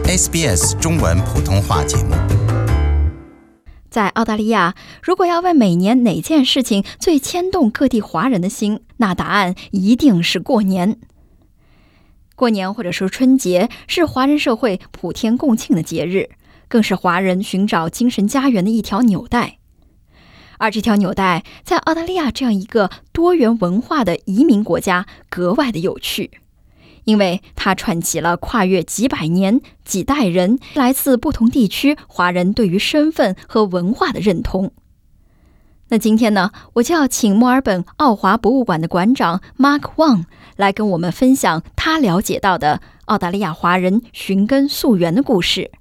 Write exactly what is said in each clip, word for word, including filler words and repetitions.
S B S 中文普通话节目。 在澳大利亚，如果要问每年哪件事情最牵动各地华人的心，那答案一定是过年。过年或者说春节是华人社会普天共庆的节日，更是华人寻找精神家园的一条纽带。而这条纽带在澳大利亚这样一个多元文化的移民国家格外的有趣，因为它串起了跨越几百年、几代人来自不同地区华人对于身份和文化的认同。那今天呢，我就要请墨尔本奥华博物馆的馆长 Mark Wong 来跟我们分享他了解到的澳大利亚华人寻根溯源的故事。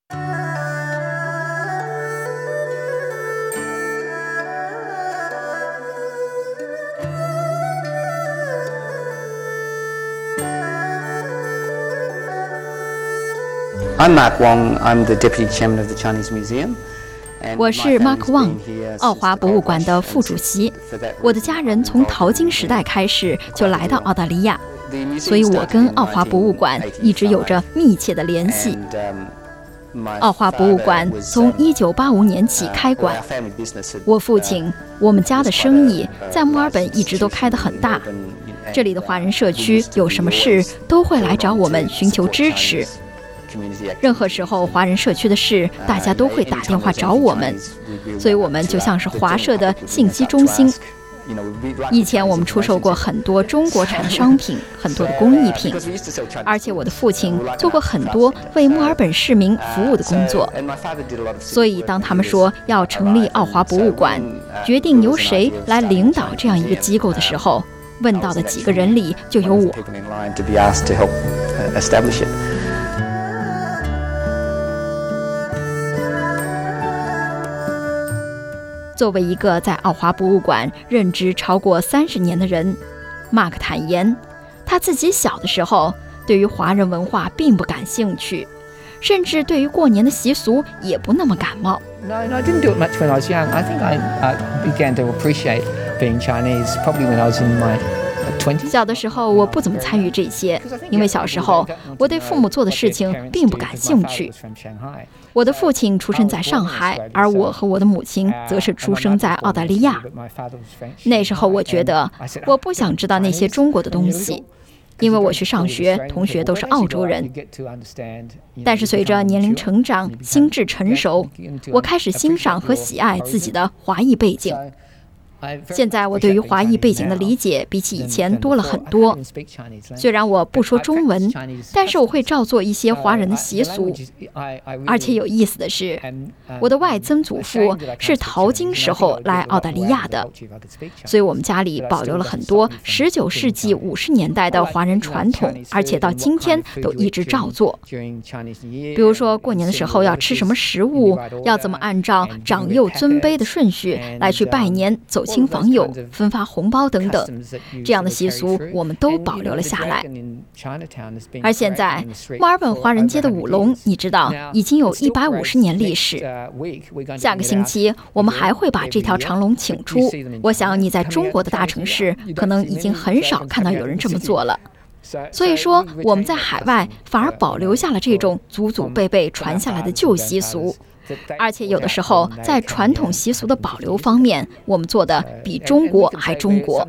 I'm Mark Wong. I'm the Deputy Chairman of the Chinese Museum. 我是 Mark Wong， 澳华博物馆的副主席。我的家人从淘金时代开始就来到澳大利亚，所以我跟澳华博物馆一直有着密切的联系。澳华博物馆从一九八五年起开馆，我父亲、我们家的生意在墨尔本一直都开得很大，这里的华人社区有什么事都会来找我们寻求支持。任何时候华人社区的事，大家都会打电话找我们，所以我们就像是华社的信息中心。以前我们出售过很多中国产的商品，很多的工艺品，而且我的父亲做过很多为墨尔本市民服务的工作。所以当他们说要成立澳华博物馆，决定由谁来领导这样一个机构的时候，问到的几个人里就有我。作为一个在澳华博物馆任职超过三十年的人， Mark 坦言，他自己小的时候对于华人文化并不感兴趣，甚至对于过年的习俗也不那么感冒。 No, no, I didn't do it much when I was young. I think I uh, began to appreciate being Chinese probably when I was in my twenties. 小的时候我不怎么参与这些，因为小时候我对父母做的事情并不感兴趣。我的父亲出生在上海，而我和我的母亲则是出生在澳大利亚。那时候我觉得我不想知道那些中国的东西，因为我去上学，同学都是澳洲人。但是随着年龄成长，心智成熟，我开始欣赏和喜爱自己的华裔背景。现在我对于华裔背景的理解比起以前多了很多。虽然我不说中文，但是我会照做一些华人的习俗。而且有意思的是，我的外曾祖父是淘金时候来澳大利亚的，所以我们家里保留了很多十九世纪五十年代的华人传统，而且到今天都一直照做。比如说过年的时候要吃什么食物，要怎么按照长幼尊卑的顺序来去拜年、走亲访友、分发红包等等，这样的习俗我们都保留了下来。而现在墨尔本华人街的舞龙，你知道已经有一百五十年历史。下个星期我们还会把这条长龙请出，我想你在中国的大城市可能已经很少看到有人这么做了。所以说我们在海外反而保留下了这种祖祖辈辈传下来的旧习俗，而且有的时候在传统习俗的保留方面，我们做的比中国还中国。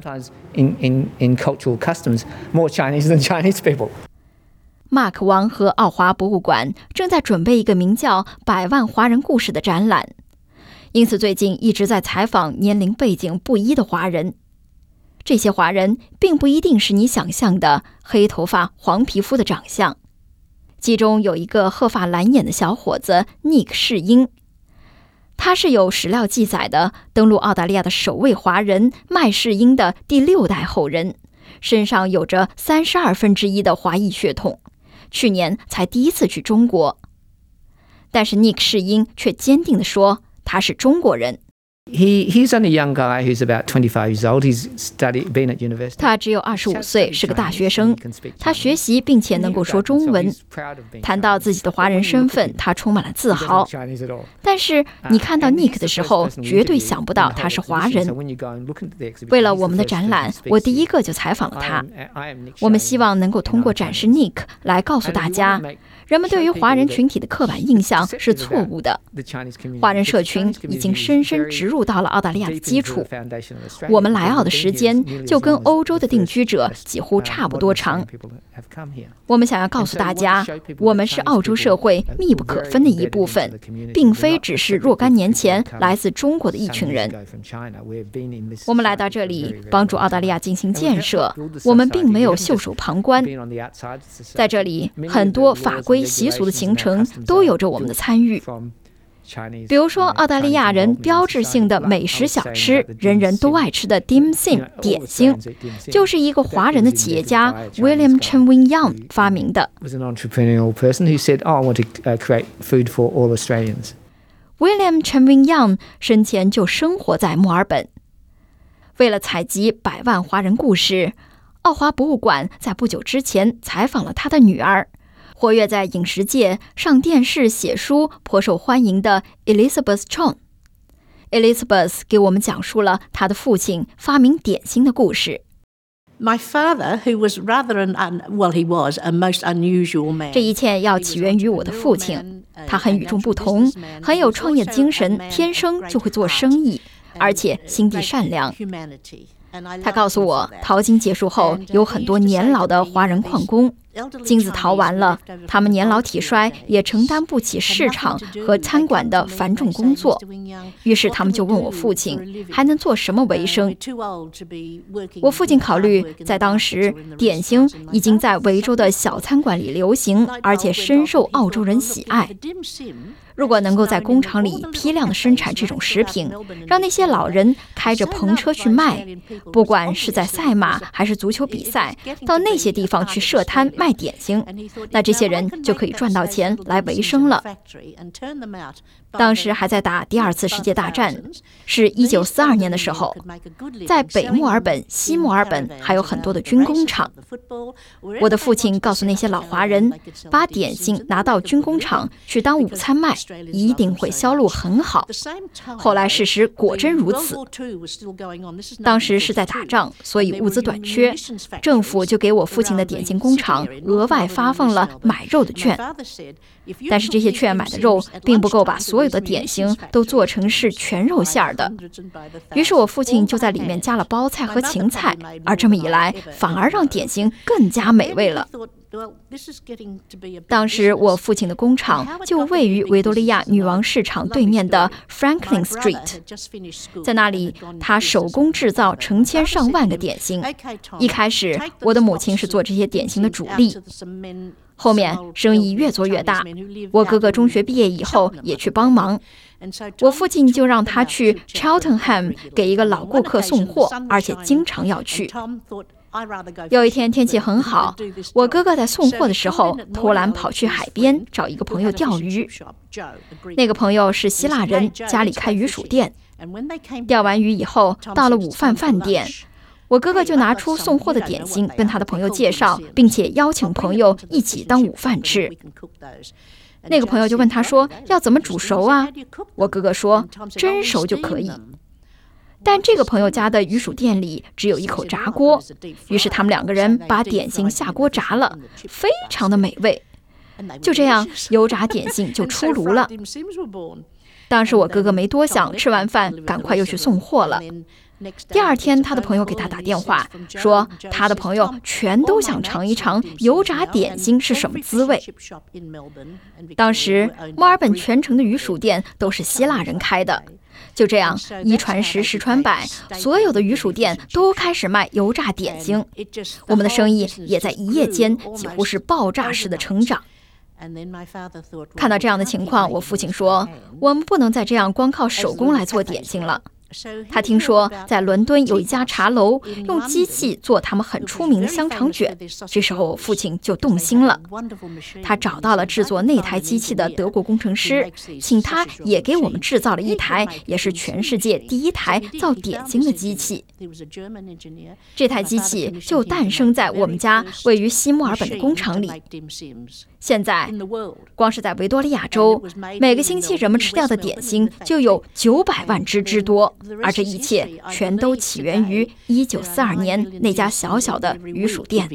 Mark 王和澳华博物馆正在准备一个名叫《百万华人故事》的展览，因此最近一直在采访年龄背景不一的华人。这些华人并不一定是你想象的黑头发、黄皮肤的长相。其中有一个褐发蓝眼的小伙子 Nick 世英，他是有史料记载的登陆澳大利亚的首位华人麦世英的第六代后人，身上有着三十二分之一的华裔血统，去年才第一次去中国。但是 Nick 世英却坚定地说他是中国人。 He, he's only a young guy who's about twenty-five years old. He's studied, been at university. 他只有二十五岁，是个大学生。他学习并且能够说中文。谈到自己的华人身份，他充满了自豪。但是你看到 Nick 的时候，绝对想不到他是华人。为了我们的展览，我第一个就采访了他。我们希望能够通过展示 Nick 来告诉大家，人们对于华人群体的刻板印象是错误的。华人社群已经深深植入到了澳大利亚的基础。我们来澳的时间就跟欧洲的定居者几乎差不多长。我们想要告诉大家，我们是澳洲社会密不可分的一部分，并非只是若干年前来自中国的一群人。我们来到这里帮助澳大利亚进行建设，我们并没有袖手旁观。在这里，很多法规习俗的形成都有着我们的参与。比如说，澳大利亚人标志性的美食小吃，人人都爱吃的 dim sum 点心，就是一个华人的企业家 William Chen Wing Young 发明的。William Chen Wing Young 生前就生活在墨尔本。为了采集百万华人故事，澳华博物馆在不久之前采访了他的女儿，活跃在影视界、上电视、写书颇受欢迎的 Elizabeth Chong。Elizabeth 给我们讲述了他的父亲发明点心的故事。 My father, who was rather an un, well, he was a most unusual man. 这一切要起源于我的父亲，他很与众不同，很有创业精神，天生就会做生意，而且心地善良。他告诉我，淘金结束后，有很多年老的华人矿工，金子淘完了，他们年老体衰，也承担不起市场和餐馆的繁重工作。于是他们就问我父亲，还能做什么为生？我父亲考虑，在当时，点心已经在维州的小餐馆里流行，而且深受澳洲人喜爱。如果能够在工厂里批量的生产这种食品，让那些老人开着篷车去卖，不管是在赛马还是足球比赛，到那些地方去设摊卖点心，那这些人就可以赚到钱来维生了。当时还在打第二次世界大战，是一九四二年的时候，在北墨尔本、西墨尔本还有很多的军工厂。我的父亲告诉那些老华人，把点心拿到军工厂去当午餐卖，一定会销路很好。后来事实果真如此。当时是在打仗，所以物资短缺，政府就给我父亲的点心工厂额外发放了买肉的券。但是这些券买的肉并不够把所有的点心都做成是全肉馅儿的，于是我父亲就在里面加了包菜和芹菜，而这么一来反而让点心更加美味了。当时我父亲的工厂就位于维多利亚女王市场对面的 Franklin Street， 在那里他手工制造成千上万个点心。一开始我的母亲是做这些点心的主力，后面生意越做越大，我哥哥中学毕业以后也去帮忙，我父亲就让他去 Cheltenham 给一个老顾客送货，而且经常要去。有一天天气很好，我哥哥在送货的时候突然跑去海边找一个朋友钓鱼。那个朋友是希腊人，家里开鱼薯店。钓完鱼以后，到了午饭饭点，我哥哥就拿出送货的点心跟他的朋友介绍，并且邀请朋友一起当午饭吃。那个朋友就问他说，要怎么煮熟啊？我哥哥说，蒸熟就可以。但这个朋友家的鱼薯店里只有一口炸锅，于是他们两个人把点心下锅炸了，非常的美味。就这样，油炸点心就出炉了。当时我哥哥没多想，吃完饭赶快又去送货了。第二天，他的朋友给他打电话，说他的朋友全都想尝一尝油炸点心是什么滋味。当时，墨尔本全城的鱼薯店都是希腊人开的。就这样，一传十，十传百，所有的鱼薯店都开始卖油炸点心，我们的生意也在一夜间几乎是爆炸式的成长。看到这样的情况，我父亲说，我们不能再这样光靠手工来做点心了， 他听说在伦敦有一家茶楼用机器做他们很出名的香肠卷，这时候父亲就动心了。他找到了制作那台机器的德国工程师，请他也给我们制造了一台，也是全世界第一台造点心的机器。这台机器就诞生在我们家位于西墨尔本的工厂里。现在，光是在维多利亚州，每个星期人们吃掉的点心就有九百万只之多，而这一切全都起源于一九四二年那家小小的鱼薯店。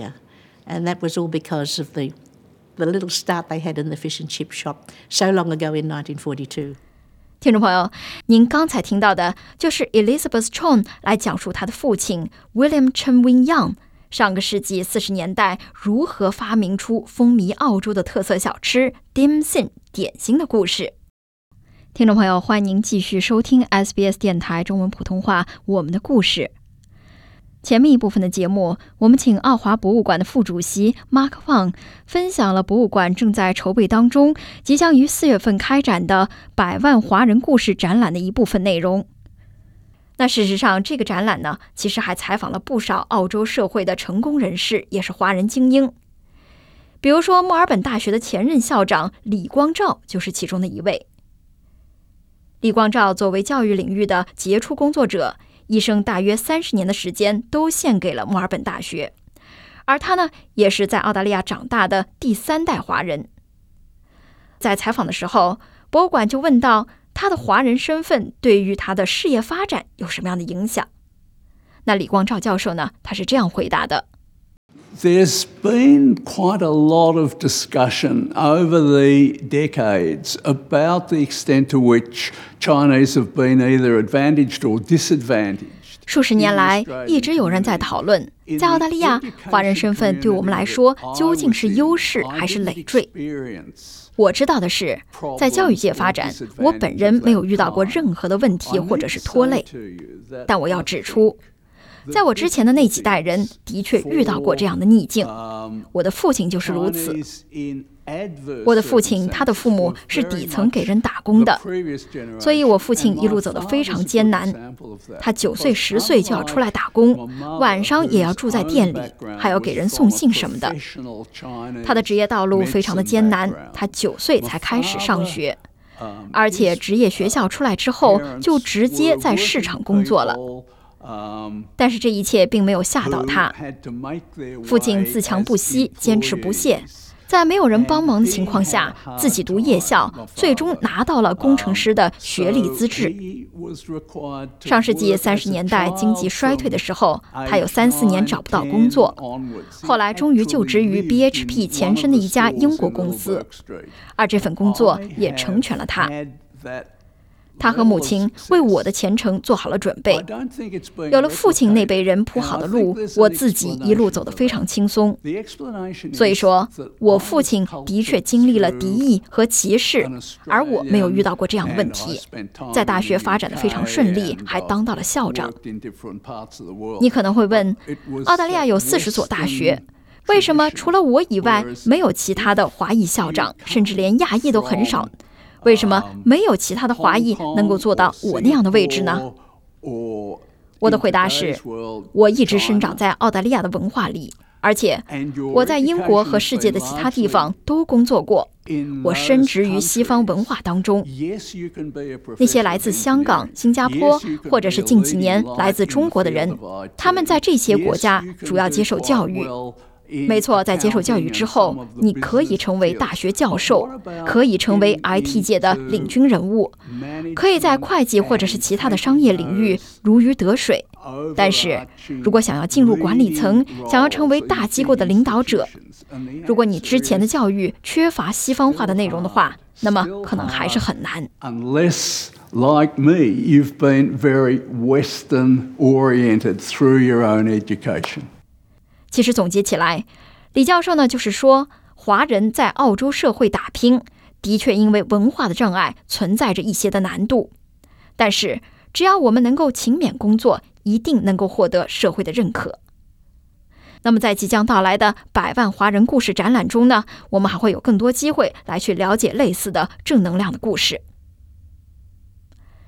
And that was all because of the the little start they had in the fish and chip shop so long ago in nineteen forty-two. 听众朋友，您刚才听到的就是 Elizabeth Chong 来讲述她的父亲 William Chen Wing Yang 上个世纪四十年代如何发明出风靡澳洲的特色小吃 dim sum 点心的故事。听众朋友，欢迎您继续收听 S B S 电台中文普通话我们的故事。前面一部分的节目，我们请澳华博物馆的副主席 Mark Wang 分享了博物馆正在筹备当中，即将于四月份开展的百万华人故事展览的一部分内容。那事实上，这个展览呢，其实还采访了不少澳洲社会的成功人士，也是华人精英。比如说，墨尔本大学的前任校长李光照就是其中的一位。李光照作为教育领域的杰出工作者，一生大约三十年的时间都献给了墨尔本大学，而他呢，也是在澳大利亚长大的第三代华人。在采访的时候，博物馆就问到他的华人身份对于他的事业发展有什么样的影响？那李光照教授呢，他是这样回答的。 There's been quite a lot of discussion over the decades about the extent to which Chinese have been either advantaged or disadvantaged. 数十年来，一直有人在讨论，在澳大利亚，华人身份对我们来说究竟是优势还是累赘？我知道的是，在教育界发展，我本人没有遇到过任何的问题或者是拖累，但我要指出，在我之前的那几代人的确遇到过这样的逆境，我的父亲就是如此。我的父亲，他的父母是底层给人打工的，所以我父亲一路走得非常艰难。他九岁、十岁就要出来打工，晚上也要住在店里，还要给人送信什么的。他的职业道路非常的艰难，他九岁才开始上学，而且职业学校出来之后就直接在市场工作了。但是这一切并没有吓倒他，父亲自强不息，坚持不懈，在没有人帮忙的情况下，自己读夜校，最终拿到了工程师的学历资质。上世纪三十年代经济衰退的时候，他有三四年找不到工作，后来终于就职于 B H P 前身的一家英国公司，而这份工作也成全了他。他和母亲为我的前程做好了准备，有了父亲那辈人铺好的路，我自己一路走得非常轻松。所以说，我父亲的确经历了敌意和歧视，而我没有遇到过这样的问题，在大学发展得非常顺利，还当到了校长。你可能会问，澳大利亚有四十所大学，为什么除了我以外没有其他的华裔校长，甚至连亚裔都很少？为什么没有其他的华裔能够做到我那样的位置呢？我的回答是，我一直生长在澳大利亚的文化里，而且我在英国和世界的其他地方都工作过，我深植于西方文化当中。那些来自香港、新加坡，或者是近几年来自中国的人，他们在这些国家主要接受教育。没错，在接受教育之后，你可以成为大学教授，可以成为 I T 界的领军人物，可以在会计或者是其他的商业领域如鱼得水。但是，如果想要进入管理层，想要成为大机构的领导者，如果你之前的教育缺乏西方化的内容的话，那么可能还是很难。 Unless, like me, you've been very Western-oriented through your own education. 其实总结起来，李教授呢就是说，华人在澳洲社会打拼，的确因为文化的障碍存在着一些的难度，但是只要我们能够勤勉工作，一定能够获得社会的认可。那么在即将到来的百万华人故事展览中呢，我们还会有更多机会来去了解类似的正能量的故事。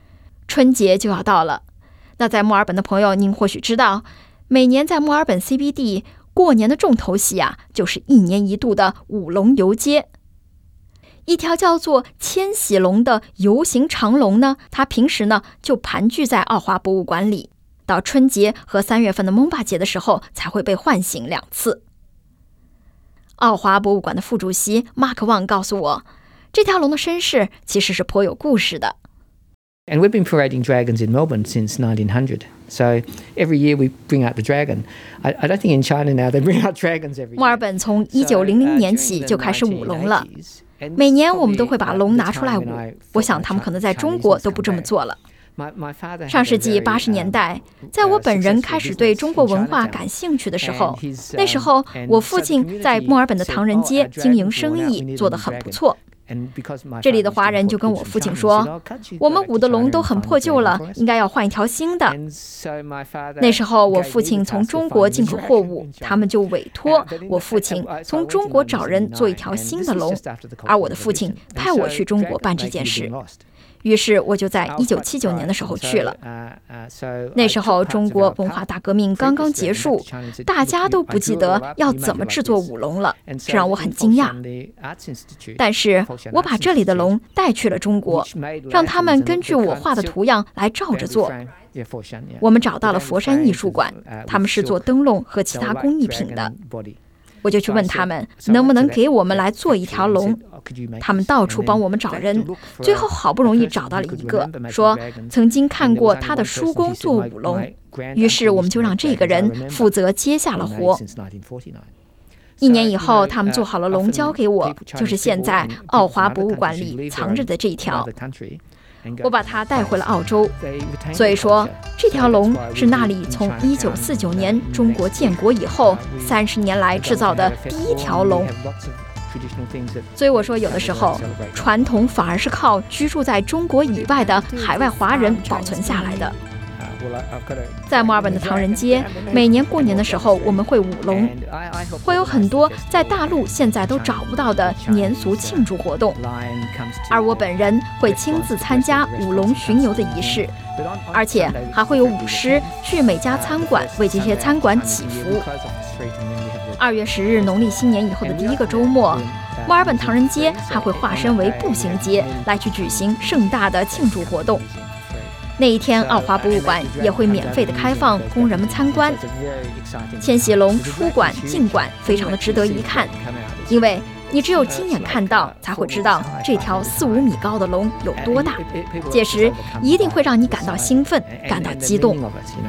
春节就要到了，那在墨尔本的朋友，您或许知道，每年在墨尔本 C B D 过年的重头戏啊，就是一年一度的舞龙游街。一条叫做千禧龙的游行长龙呢，它平时呢就盘踞在奥华博物馆里，到春节和三月份的蒙巴节的时候才会被唤醒两次。奥华博物馆的副主席马克旺告诉我，这条龙的身世其实是颇有故事的。 And we've been parading dragons in Melbourne since nineteen hundred. So every year we bring out the dragon. I, I don't think in China now they bring out dragons every year. 墨尔本从一九零零年起就开始舞龙了，每年我们都会把龙拿出来舞。我想他们可能在中国都不这么做了。上世纪八十年代，在我本人开始对中国文化感兴趣的时候，那时候我父亲在墨尔本的唐人街经营生意，做得很不错。这里的华人就跟我父亲说，我们舞的龙都很破旧了，应该要换一条新的。那时候我父亲从中国进口货物，他们就委托我父亲从中国找人做一条新的龙，而我的父亲派我去中国办这件事。于是我就在一九七九年的时候去了。那时候中国文化大革命刚刚结束，大家都不记得要怎么制作舞龙了，这让我很惊讶。但是我把这里的龙带去了中国，让他们根据我画的图样来照着做。我们找到了佛山艺术馆，他们是做灯笼和其他工艺品的。我就去问他们能不能给我们来做一条龙，他们到处帮我们找人，最后好不容易找到了一个，说曾经看过他的叔公做舞龙，于是我们就让这个人负责接下了活。一年以后，他们做好了龙交给我，就是现在奥华博物馆里藏着的这一条。我把它带回了澳洲，所以说这条龙是那里从一九四九年中国建国以后三十年来制造的第一条龙。所以我说，有的时候传统反而是靠居住在中国以外的海外华人保存下来的。在墨尔本的唐人街，每年过年的时候我们会舞龙，会有很多在大陆现在都找不到的年俗庆祝活动，而我本人会亲自参加舞龙巡游的仪式，而且还会有舞狮去每家餐馆为这些餐馆祈福。二月十日农历新年以后的第一个周末，墨尔本唐人街还会化身为步行街来去举行盛大的庆祝活动。那一天，奥华博物馆也会免费的开放供人们参观。千禧龙出馆进馆非常的值得一看，因为你只有亲眼看到，才会知道这条四五米高的龙有多大。届时一定会让你感到兴奋，感到激动。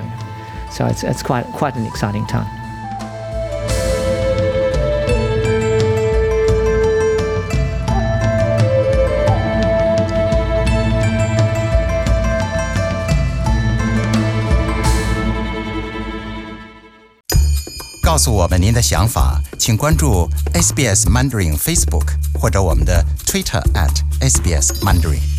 So it's it's quite quite an exciting time. 告诉我们您的想法，请关注 S B S Mandarin Facebook 或者我们的 Twitter at S B S Mandarin。